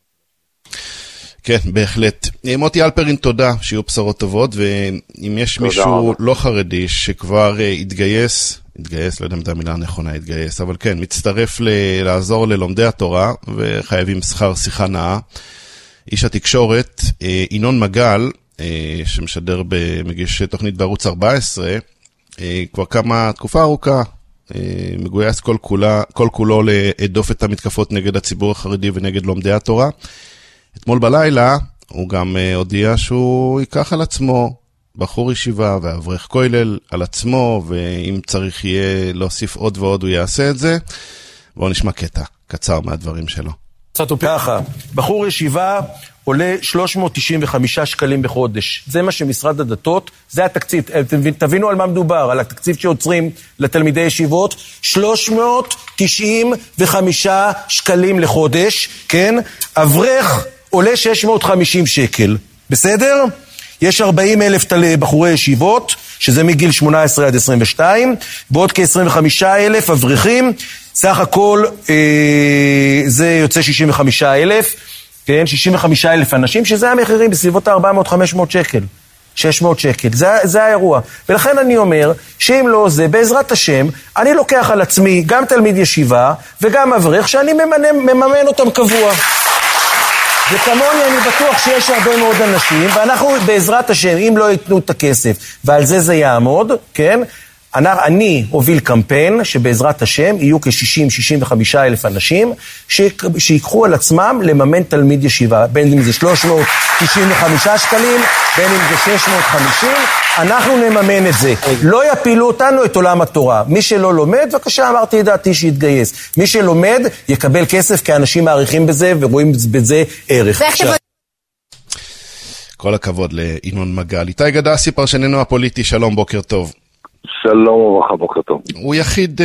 כן, בהחלט. מוטי אלפרין, תודה, שיהיו בשורות טובות, ואם יש מישהו לא חרדי שכבר התגייס, לא יודע אם את המילה הנכונה התגייס, אבל כן, מצטרף לעזור ללומדי התורה, וחייבים שכר שיחה נאה. איש התקשורת, ינון מגל, שמשדר במגיש תוכנית בערוץ 14, כבר תקופה ארוכה, מגויס כל כולו להדוף את המתקפות נגד הציבור החרדי ונגד לומדי התורה. אתמול בלילה הוא גם הודיע שהוא ייקח על עצמו בחור ישיבה ואברך כולל על עצמו, ואם צריך יהיה להוסיף עוד ועוד הוא יעשה את זה. בואו נשמע קטע קצר מהדברים שלו. ככה, בחור ישיבה עולה 395 שקלים בחודש. זה מה שמשרד הדתות, זה התקציב. תבינו על מה מדובר, על התקציב שיוצרים לתלמידי ישיבות, 395 שקלים לחודש, כן? אברך עולה 650 שקל. בסדר? יש 40,000 בחורי ישיבות, שזה מגיל 18 עד 22, בעוד כ-25,000 אברכים, סך הכל זה יוצא 65,000, כן, 65,000 אנשים, שזה המחירים בסביבות 400-500 שקל, 600 שקל, זה האירוע. ולכן אני אומר, שאם לא זה, בעזרת השם, אני לוקח על עצמי גם תלמיד ישיבה וגם אברך, שאני מממן אותם קבוע. וכמוני אני בטוח שיש הרבה מאוד אנשים, ואנחנו בעזרת השם, אם לא ייתנו את הכסף, ועל זה יעמוד, כן? אני הוביל קמפיין שבעזרת השם יהיו כ-60-65,000 אנשים שיקחו על עצמם לממן תלמיד ישיבה, בין אם זה 395 שקלים, בין אם זה 650, אנחנו נממן את זה. לא יפילו אותנו את עולם התורה. מי שלא לומד, בבקשה, אמרתי את דעתי שיתגייס. מי שלומד יקבל כסף, כי אנשים מעריכים בזה ורואים בזה ערך. כל הכבוד לאינון מגל. איתי גדסי, פרשננו הפוליטי, שלום, בוקר טוב. שלום וברכה, בוקר טוב. הוא יחיד,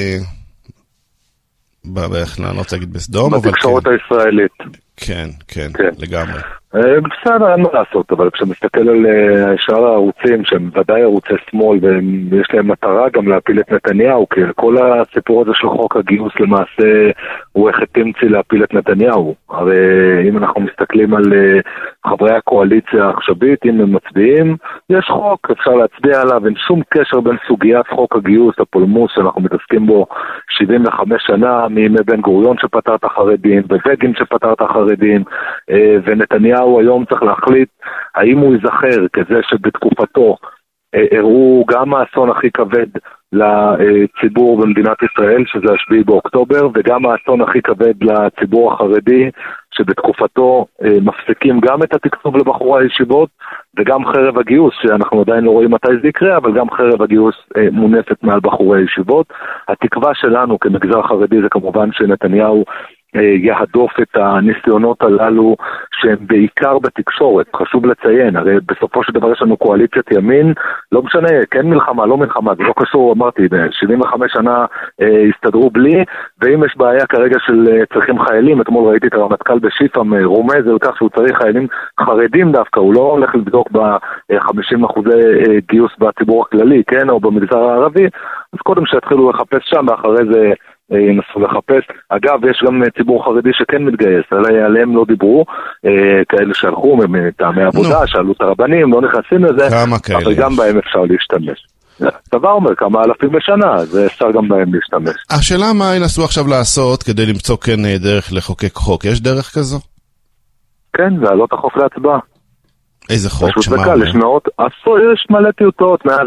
אני לא רוצה להגיד בסדום, אבל בתקשורת הישראלית. כן, לגמרי. בסדר, אין מה לעשות, אבל כשמסתכל על שאר הערוצים, שהם ודאי ערוצי שמאל, ויש להם מטרה גם להפיל את נתניהו, כי כל הסיפור הזה של חוק הגיוס למעשה הוא איך תמצי להפיל את נתניהו. הרי אם אנחנו מסתכלים על חברי הקואליציה העכשווית, אם הם מצביעים, יש חוק, אפשר להצביע עליו, אין שום קשר בין סוגיית חוק הגיוס, הפולמוס שאנחנו מתעסקים בו 75 שנה, מימי בן גוריון שפטר את החרדים, ובגין שפטר את החרדים, ונתניהו היום צריך להחליט האם הוא ייזכר כזה שבתקופתו הראו גם האסון הכי כבד לציבור במדינת ישראל, שזה 7 באוקטובר, וגם האסון הכי כבד לציבור החרדי, שבתקופתו מפסיקים גם את התקצוב לבחורי הישיבות, וגם חרב הגיוס, שאנחנו עדיין לא רואים מתי זה יקרה, אבל גם חרב הגיוס מונפת מעל בחורי הישיבות. התקווה שלנו כמגזר חרדי זה כמובן שנתניהו יהדוף את הניסיונות הללו שהם בעיקר בתקשורת. חשוב לציין, הרי בסופו של דבר יש לנו קואליציית ימין, לא משנה, כן מלחמה, לא מלחמה, זה לא קשור, אמרתי, 75 שנה הסתדרו בלי, ואם יש בעיה כרגע של צריכים חיילים, אתמול ראיתי את הרמטכ"ל בשיפם רומז על כך שהוא צריך חיילים חרדים דווקא, הוא לא הולך לבדוק ב-50% גיוס בציבור הכללי, כן, או במגזר הערבי, אז קודם שהתחילו לחפש שם, ואחרי זה ינסו לחפש. אגב, יש גם ציבור חרדי שכן מתגייס, עליהם לא דיברו, כאלה שהלכו מטעמי עבודה, שאלו את הרבנים, לא נכנסים לזה, אבל גם בהם אפשר להשתמש. דבר אומר, כמה אלפים בשנה, אז אפשר גם בהם להשתמש. השאלה מה ינסו עכשיו לעשות כדי למצוא כן דרך לחוקק חוק? יש דרך כזו? כן, להעלות החוק להצבעה. איזה חוק? פשוט בקל, יש מאות, יש מלא טיוטות מאז,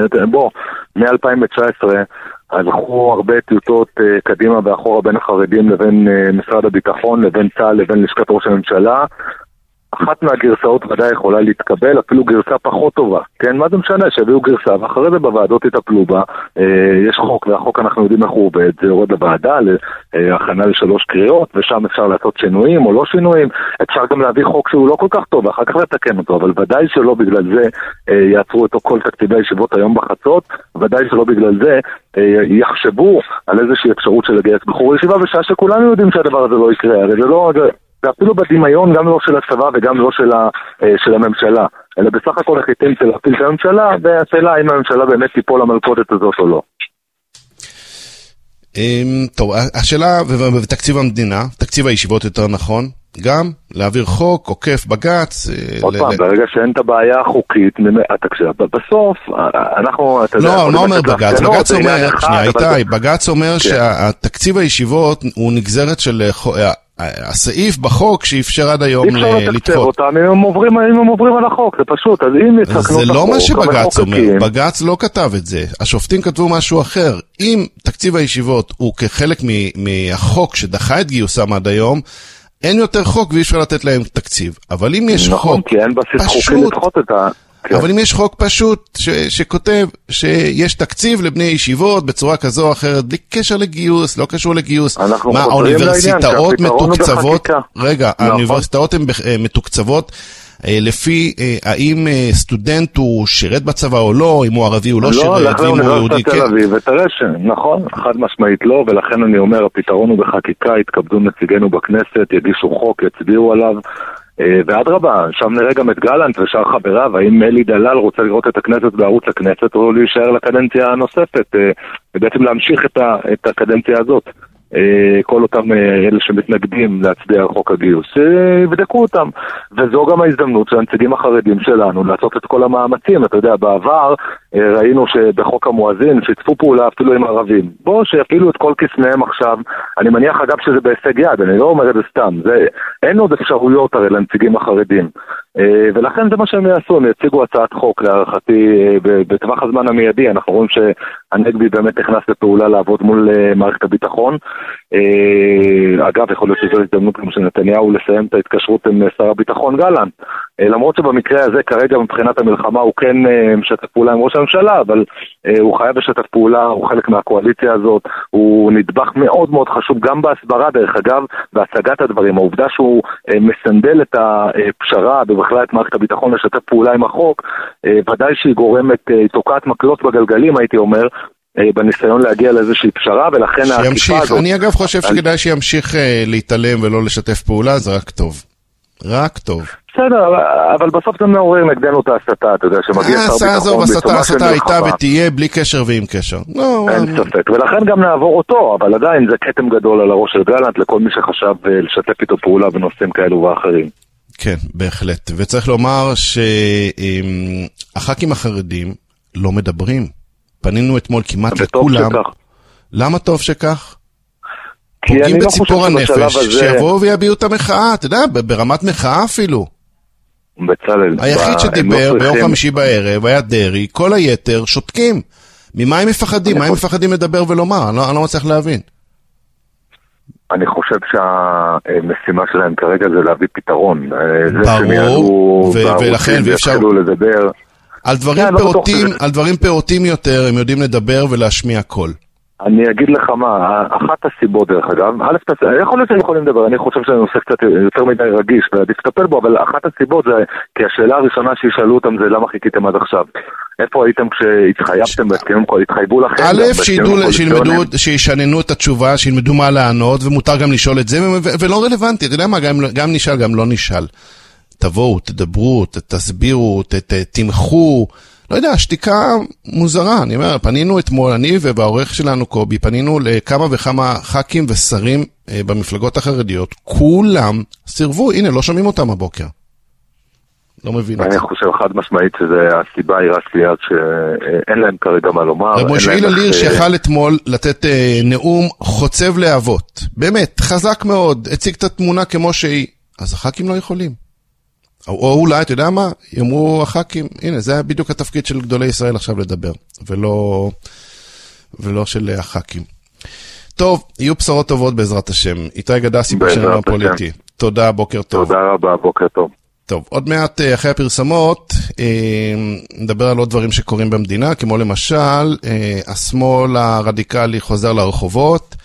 מ-2019, אז הלכו הרבה טיוטות קדימה ואחורה בין החרדים לבין משרד הביטחון, לבין צה"ל, לבין לשכת ראש הממשלה. אחת מהגרסאות ודאי יכולה להתקבל, אפילו גרסה פחות טובה. כן, מה זה משנה? שהביאו גרסה, ואחרי זה בוועדות יטפלו בה. יש חוק, והחוק אנחנו יודעים איך הוא עובד. זה יורד לוועדה, להכנה ל3 קריאות, ושם אפשר לעשות שינויים או לא שינויים. אפשר גם להביא חוק שהוא לא כל כך טוב, ואחר כך לתקן אותו, אבל ודאי שלא בגלל זה יעצרו אותו כל תקציבי הישיבות היום בחצות, ודאי שלא בגלל זה יחשבו על איזושהי אפשרות של לגייס בחור ישיבה, בשעה שכולנו יודעים שהדבר הזה לא יקרה. הרי זה לא... ואפילו בדמיון גם לא של הצבא וגם לא של הממשלה, אלא בסך הכל החליטים של להפיל את הממשלה, והשאלה אם הממשלה באמת תיפול למלכודת הזאת או לא. טוב, השאלה בתקציב המדינה, תקציב הישיבות יותר נכון, גם להעביר חוק, עוקף בגץ. עוד פעם, ברגע שאין את הבעיה החוקית, בסוף, אנחנו... לא, מה אומר בגץ? בגץ אומר, שנייה איתי, בגץ אומר שהתקציב הישיבות הוא נגזרת של הסעיף בחוק שאפשר עד היום לדחות. אי אפשר לתקצב אותם, אם הם עוברים על החוק, זה פשוט, אז אם יתקנו את החוק, זה לא מה שבג"ץ אומר, בג"ץ לא כתב את זה, השופטים כתבו משהו אחר, אם תקציב הישיבות הוא כחלק מהחוק שדחה את גיוסם עד היום, אין יותר חוק ואי אפשר לתת להם תקציב, אבל אם יש חוק כי אין בסיס חוקי לדחות את ה... אבל אם יש חוק פשוט שכותב שיש תקציב לבני ישיבות בצורה כזו או אחרת, בלי קשר לגיוס, לא קשור לגיוס, מה, האוניברסיטאות מתוקצבות, רגע, האוניברסיטאות הן מתוקצבות לפי האם סטודנט הוא שירת בצבא או לא, אם הוא ערבי הוא לא שירת, אם הוא יהודי, כן. נכון, חד משמעית לא, ולכן אני אומר, הפתרון הוא בחקיקה, יתכבדו נציגינו בכנסת, יגישו חוק, יצביעו עליו, ועד רבה, שם נראה גם את גלנט ושאר חבריו, האם אלי דלל רוצה לראות את הכנסת בערוץ הכנסת או להישאר לקדנציה הנוספת, ובעצם להמשיך את הקדנציה הזאת. כל אותם אלה שמתנגדים להצביע על חוק הגיוס, יבדקו אותם. וזו גם ההזדמנות של הנציגים החרדים שלנו לעשות את כל המאמצים. אתה יודע, בעבר ראינו שבחוק המואזין שיתפו פעולה אפילו עם ערבים. בוא שיפעילו את כל כסניהם עכשיו. אני מניח אגב שזה בהישג יד, אני לא אומר את זה סתם. אין עוד אפשרויות הרי לנציגים החרדים. ולכן זה מה שהם יעשו, הם יציגו הצעת חוק להערכתי בטווח הזמן המיידי. אנחנו רואים שהנגבי באמת נכנס לפעולה לעבוד מול מערכת הביטחון. אגב, יכול להיות שזו הזדמנות כמו שנתניהו לסיים את ההתקשרות עם שר הביטחון גלנט. למרות שבמקרה הזה כרגע מבחינת המלחמה הוא כן משתף פעולה עם ראש הממשלה, אבל הוא חייב לשתף פעולה, הוא חלק מהקואליציה הזאת, הוא נדבך מאוד מאוד חשוב גם בהסברה דרך אגב, בהצגת הדברים. העובדה שהוא מסנדל את הפשרה ובכלל את מערכת הביטחון לשתף פעולה עם החוק, ודאי שהיא גורמת תוקעת מקלות בגלגלים הייתי אומר, בניסיון להגיע לאיזושהי פשרה, ולכן העקיפה הזאת... אני אגב חושב שכדאי שימשיך להתעלם ולא לשתף פעולה, זה רק טוב. רק טוב. בסדר, אבל בסוף זה מעורר נגדנו את ההסתה, אתה יודע, שמגיע שר ביטחון... ההסתה הייתה ותהיה בלי קשר ועם קשר. אין ספק, ולכן גם נעבור אותו, אבל עדיין זה כתם גדול על הראש של גלנט, לכל מי שחשב לשתף איתו פעולה בנושאים כאלו ואחרים. כן, בהחלט. וצריך לומר שהח"כים החרדים לא מדברים. פנינו אתמול כמעט לכולם. למה טוב שכך? פוגעים בציפור הנפש, שיבואו ויביעו את המחאה, אתה יודע, ברמת מחאה אפילו. בצלאל. היחיד שדיבר ביום חמישי בערב היה דרי, כל היתר שותקים. ממה הם מפחדים? מה הם מפחדים לדבר ולומר? אני לא מצליח להבין. אני חושב שהמשימה שלהם כרגע זה להביא פתרון. ברור, ולכן ואפשר... על דברים פעוטים יותר הם יודעים לדבר ולהשמיע קול. אני אגיד לך מה, אחת הסיבות דרך אגב, יכול להיות שהם יכולים לדבר, אני חושב שזה נושא קצת יותר מדי רגיש ועדיף לטפל בו, אבל אחת הסיבות זה, כי השאלה הראשונה שישאלו אותם זה למה חיכיתם עד עכשיו. איפה הייתם כשהתחייבתם בהסכמים, התחייבו לכם? א', שישננו את התשובה, שילמדו מה לענות, ומותר גם לשאול את זה, ולא רלוונטי, אתה יודע מה, גם נשאל, גם לא נשאל. תבואו, תדברו, תסבירו, תמחו, לא יודע, שתיקה מוזרה, אני אומר, פנינו אתמול, אני ובעורך שלנו קובי, פנינו לכמה וכמה ח"כים ושרים במפלגות החרדיות, כולם סירבו, הנה, לא שומעים אותם הבוקר. לא מבין את זה. אני חושב חד משמעית שזה הסיבה היא רק ליד שאין להם כרגע מה לומר. רב משה הילליר שיכל אתמול לתת נאום חוצב להבות, באמת, חזק מאוד, הציג את התמונה כמו שהיא, אז הח"כים לא יכולים. או אולי, אתה יודע מה? יאמרו הח"כים, הנה, זה בדיוק התפקיד של גדולי ישראל עכשיו לדבר, ולא של הח"כים. טוב, יהיו בשורות טובות בעזרת השם. איתי גדסי בשנה הפוליטי. תודה, בוקר טוב. תודה רבה, בוקר טוב. טוב, עוד מעט אחרי הפרסמות, נדבר על עוד דברים שקורים במדינה, כמו למשל, השמאל הרדיקלי חוזר לרחובות,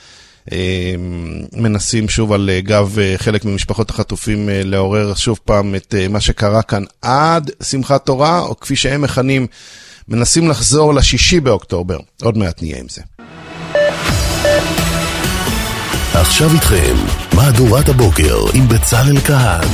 מנסים שוב על גב חלק ממשפחות החטופים לעורר שוב פעם את מה שקרה כאן עד שמחת תורה, או כפי שהם מכנים, מנסים לחזור ל6 באוקטובר. עוד מעט נהיה עם זה. עכשיו איתכם, מהדורת הבוקר עם בצלאל כהן.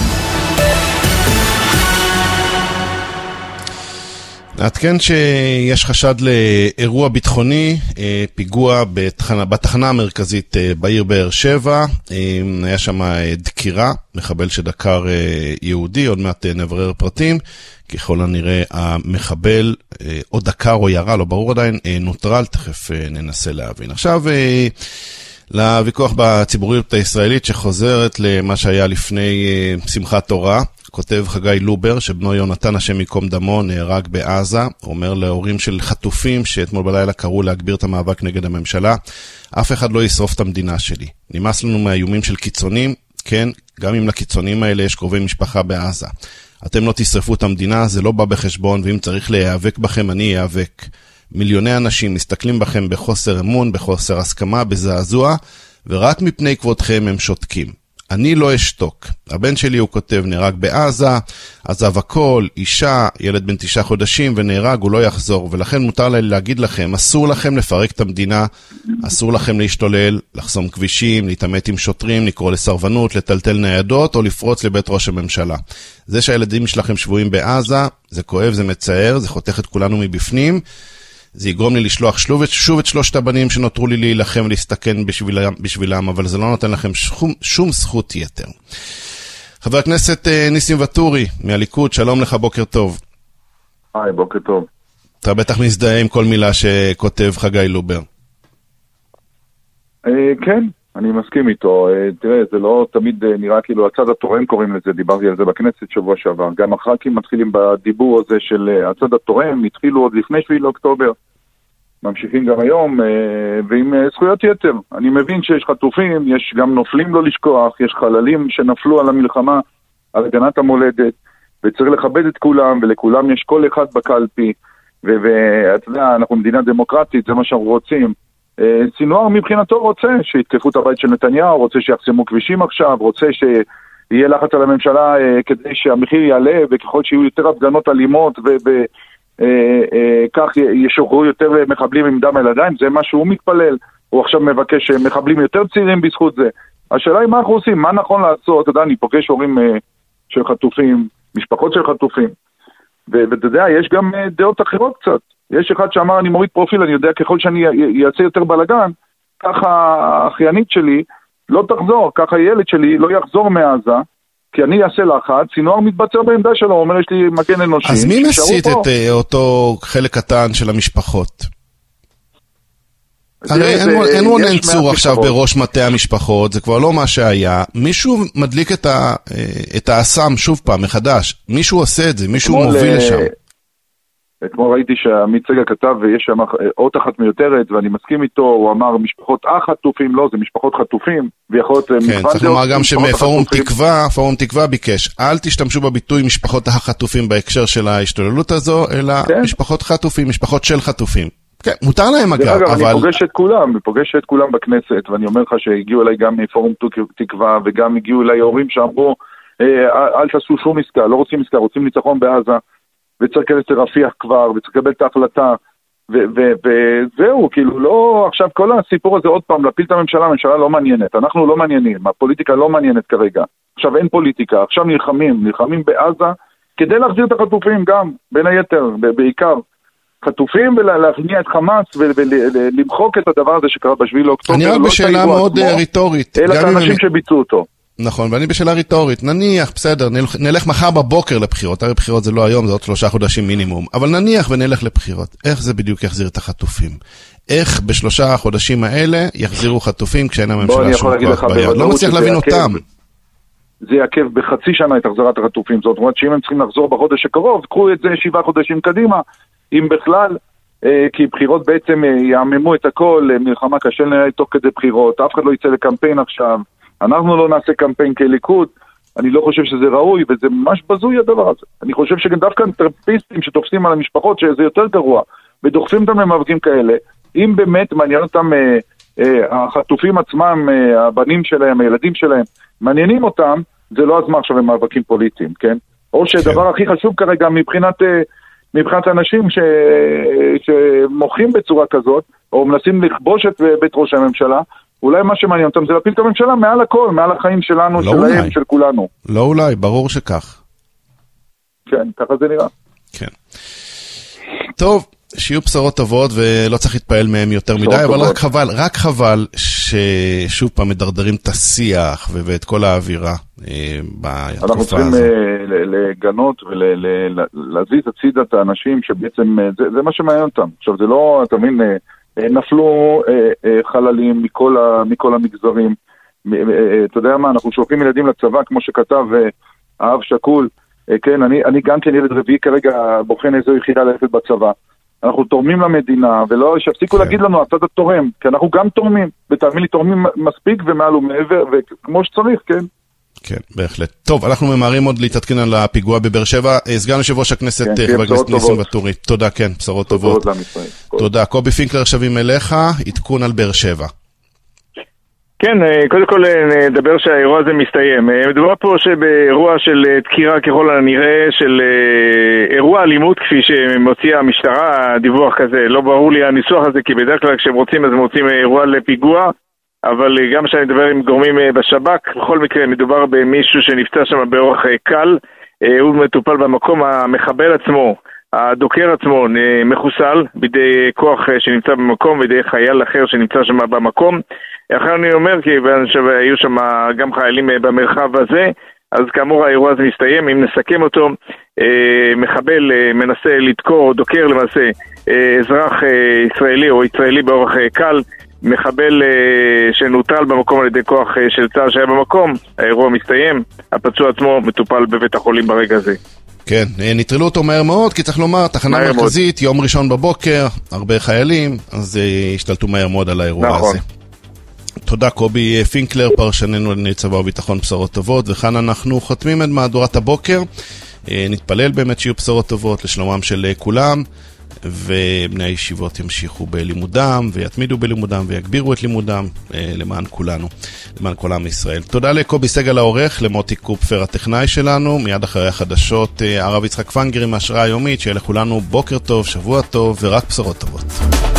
נעדכן שיש חשד לאירוע ביטחוני, פיגוע בתחנה המרכזית בעיר באר שבע, היה שם דקירה, מחבל שדקר יהודי, עוד מעט נברר פרטים, ככל הנראה המחבל או דקר או ירה, לא ברור עדיין, נוטרל, תכף ננסה להבין. עכשיו, לוויכוח בציבוריות הישראלית שחוזרת למה שהיה לפני שמחת תורה. כותב חגי לובר שבנו יונתן השם ייקום דמו נהרג בעזה. הוא אומר להורים של חטופים שאתמול בלילה קראו להגביר את המאבק נגד הממשלה: אף אחד לא ישרוף את המדינה שלי. נמאס לנו מהאיומים של קיצונים, כן, גם אם לקיצונים האלה יש קרובי משפחה בעזה. אתם לא תשרפו את המדינה, זה לא בא בחשבון, ואם צריך להיאבק בכם, אני אאבק. מיליוני אנשים מסתכלים בכם בחוסר אמון, בחוסר הסכמה, בזעזוע, ורק מפני כבודכם הם שותקים. אני לא אשתוק. הבן שלי, הוא כותב, נהרג בעזה, עזב הכל, אישה, ילד בן 9 חודשים, ונהרג, הוא לא יחזור. ולכן מותר לי להגיד לכם, אסור לכם לפרק את המדינה, אסור לכם להשתולל, לחסום כבישים, להתעמת עם שוטרים, לקרוא לסרבנות, לטלטל ניידות, או לפרוץ לבית ראש הממשלה. זה שהילדים שלכם שבויים בעזה, זה כואב, זה מצער, זה חותך את כולנו מבפנים. זה יגרום לי לשלוח שוב את 3 הבנים שנותרו לי להילחם ולהסתכן בשבילם, אבל זה לא נותן לכם שום זכות יתר. חבר הכנסת ניסים וטורי מהליכוד, שלום לך, בוקר טוב. היי, בוקר טוב. אתה בטח מזדהה עם כל מילה שכותב חגי לובר. כן, אני מסכים איתו. תראה, זה לא תמיד נראה כאילו הצד התורם קוראים לזה, דיברתי על זה בכנסת שבוע שעבר. גם הח"כים מתחילים בדיבור הזה של הצד התורם, התחילו עוד לפני 7 לאוקטובר, ממשיכים גם היום, ועם זכויות יתר. אני מבין שיש חטופים, יש גם נופלים לא לשכוח, יש חללים שנפלו על המלחמה, על הגנת המולדת, וצריך לכבד את כולם, ולכולם יש כל אחד בקלפי, ואתה יודע, אנחנו מדינה דמוקרטית, זה מה שאנחנו רוצים. סינואר מבחינתו רוצה שיתקפו את הבית של נתניהו, רוצה שיחסמו כבישים עכשיו, רוצה שיהיה לחץ על הממשלה כדי שהמחיר יעלה, וככל שיהיו יותר הפגנות אלימות וכך ישוחררו יותר מחבלים עם דם על ידיים, זה מה שהוא מתפלל. הוא עכשיו מבקש מחבלים יותר צעירים בזכות זה. השאלה היא מה אנחנו עושים, מה נכון לעשות. אתה יודע, אני פוגש הורים של חטופים, משפחות של חטופים, ואתה יודע, יש גם דעות אחרות קצת. יש אחד שאמר, אני מוריד פרופיל, אני יודע, ככל שאני אעשה יותר בלגן, ככה האחיינית שלי לא תחזור, ככה הילד שלי לא יחזור מעזה, כי אני אעשה לחץ, סינואר מתבצר בעמדה שלו, הוא אומר, יש לי מגן אנושי. אז מי מסית את אותו חלק קטן של המשפחות? הרי אין רונן צור עכשיו בראש מטה המשפחות, זה כבר לא מה שהיה. מישהו מדליק את האסם שוב פעם, מחדש. מישהו עושה את זה, מישהו מוביל לשם. אתמול ראיתי שעמית סגל כתב ויש שם אות אחת מיותרת, ואני מסכים איתו, הוא אמר משפחות החטופים, לא, זה משפחות חטופים, ויכול להיות כן, צריך לומר גם שפורום תקווה ביקש, אל תשתמשו בביטוי משפחות החטופים בהקשר של ההשתוללות הזו, אלא משפחות חטופים, משפחות של חטופים. כן, מותר להם אגב, אבל... אני פוגש את כולם בכנסת, ואני אומר לך שהגיעו אליי גם מפורום תקווה, וגם הגיעו אליי הורים שאמרו, אל תעשו שום עסקה, לא רוצים עסקה, רוצים ניצחון בעזה, וצריך כדי לרפיח כבר, וצריך לקבל את ההחלטה, וזהו, כאילו לא, עכשיו כל הסיפור הזה עוד פעם, להפיל את הממשלה, הממשלה לא מעניינת, אנחנו לא מעניינים, הפוליטיקה לא מעניינת כרגע, עכשיו אין פוליטיקה, עכשיו נלחמים בעזה, כדי להחזיר את החטופים גם, בין היתר, בעיקר, חטופים ולהכניע את חמאס, ולמחוק את הדבר הזה שקרה ב7 לאוקטובר, אני רק בשאלה מאוד ריטורית, אלא את האנשים שביצעו אותו. נכון, ואני בשאלה ריטורית, נניח, בסדר, נלך מחר בבוקר לבחירות, הרי בחירות זה לא היום, זה עוד 3 חודשים מינימום, אבל נניח ונלך לבחירות, איך זה בדיוק יחזיר את החטופים? איך ב3 חודשים האלה יחזירו חטופים כשאין הממשלה שום כוח ביד? לא מצליח להבין אותם. זה יעכב בחצי שנה את החזרת החטופים, זאת אומרת שאם הם צריכים לחזור בחודש הקרוב, קחו את זה 7 חודשים קדימה, אם בכלל, כי בחירות בעצם יעממו את הכל, מלחמה קשה לנהל תוך כדי בחירות, אף אחד לא יצא לקמפיין עכשיו, אנחנו לא נעשה קמפיין כליכוד, אני לא חושב שזה ראוי, וזה ממש בזוי הדבר הזה. אני חושב שגם דווקא טרפיסטים שתופסים על המשפחות, שזה יותר גרוע, ודוחפים אותם למאבקים כאלה, אם באמת מעניין אותם החטופים עצמם, הבנים שלהם, הילדים שלהם, מעניינים אותם, זה לא הזמן עכשיו למאבקים פוליטיים, כן? או שהדבר הכי חשוב כרגע מבחינת אנשים שמוחים בצורה כזאת, או מנסים לכבוש את בית ראש הממשלה, אולי מה שמעניין אותם זה להפיל את הממשלה מעל הכל, מעל החיים שלנו, לא שלהם, אולי. של כולנו. לא אולי, ברור שכך. כן, ככה זה נראה. כן. טוב, שיהיו בשורות טובות ולא צריך להתפעל מהם יותר מדי, אבל רק חבל ששוב פעם מדרדרים את השיח ואת כל האווירה בתקופה הזו. אנחנו צריכים לגנות ולהזיז הצידה את האנשים שבעצם, זה מה שמעניין אותם. עכשיו זה לא, אתה מבין, נפלו חללים מכל המגזרים. אתה יודע מה, אנחנו שולחים ילדים לצבא, כמו שכתב האב שקול, כן, אני גם כן ילד רביעי כרגע בוחן איזו יחידה ללכת בצבא. אנחנו תורמים למדינה, ולא שיפסיקו להגיד לנו, הצד התורם, כי אנחנו גם תורמים, ותאמין לי, תורמים מספיק ומעל ומעבר, וכמו שצריך, כן. כן, בהחלט. טוב, אנחנו ממהרים עוד להתעדכן על הפיגוע בבאר שבע. סגן יושב ראש הכנסת, חבר הכנסת ניסים ואטורי. תודה, כן, בשורות טובות. תודה. קובי פינקלר, שבים אליך, עדכון על באר שבע. כן, קודם כל נדבר שהאירוע הזה מסתיים. מדובר פה שבאירוע של דקירה ככל הנראה של אירוע אלימות כפי שמוציאה המשטרה, דיווח כזה, לא ברור לי הניסוח הזה, כי בדרך כלל כשהם רוצים אז מוצאים אירוע לפיגוע, אבל גם כשאני מדבר עם גורמים בשב"כ, בכל מקרה מדובר במישהו שנפצע שם באורח קל, הוא מטופל במקום, המחבל עצמו, הדוקר עצמו מחוסל בידי כוח שנמצא במקום, בידי חייל אחר שנמצא שם במקום. אחר אני אומר, כי היו שם גם חיילים במרחב הזה, אז כאמור האירוע הזה מסתיים. אם נסכם אותו, מחבל מנסה לדקור, או דוקר למעשה, אזרח ישראלי או ישראלי באורח קל, מחבל שנוטל במקום על ידי כוח של צה"ל שהיה במקום, האירוע מסתיים, הפצוע עצמו מטופל בבית החולים ברגע הזה. כן, נטרלו אותו מהר מאוד, כי צריך לומר, תחנה מרכזית, יום ראשון בבוקר, הרבה חיילים, אז השתלטו מהר מאוד על האירוע הזה. תודה קובי פינקלר, פרשננו לענייני צבא וביטחון, בשורות טובות, וכאן אנחנו חותמים את מהדורת הבוקר. נתפלל באמת שיהיו בשורות טובות לשלומם של כולם, ובני הישיבות ימשיכו בלימודם ויתמידו בלימודם ויגבירו את לימודם למען כולנו, למען כל עם ישראל. תודה לקובי סגל העורך, למוטי קופפר הטכנאי שלנו. מיד אחרי החדשות הרב יצחק פנגרי מהשראה היומית. שיהיה לכולנו בוקר טוב, שבוע טוב ורק בשורות טובות.